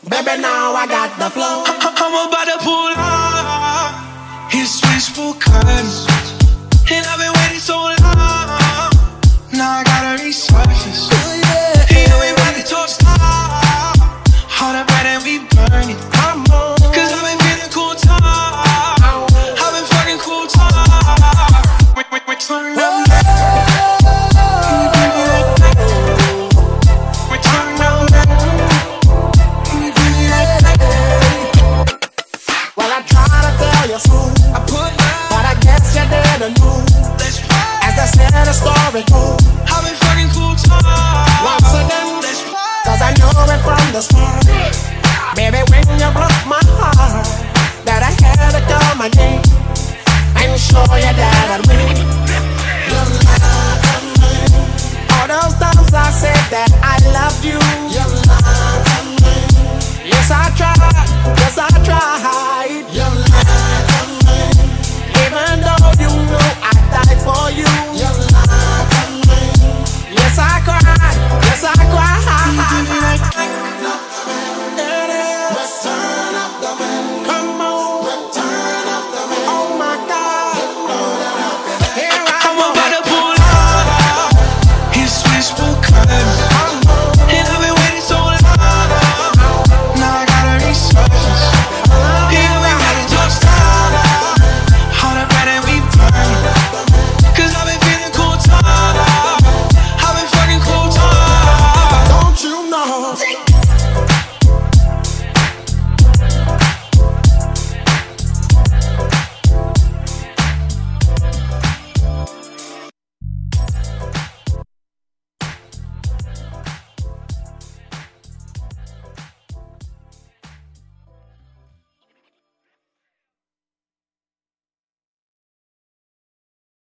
Baby, now I got the flow. I'm about to pull up. His wishful curtains, and I've been waiting so long. Now I gotta resurface. Yeah, we about to talk stop. All that bright and we burn it. Cause I've been feeling cool time. I've been fucking cool time. We're turning up now. Can you give me that back? We're turning up now. Can you give me that back? Well, I try to tell you soon, but I guess you didn't know. As I said, the story goes, I've been fucking cool time. once again, cause I knew it from the start. Baby, when you broke my heart, that I had to come again and show you that I'd win. You love me. All those times I said that I loved you. You love me.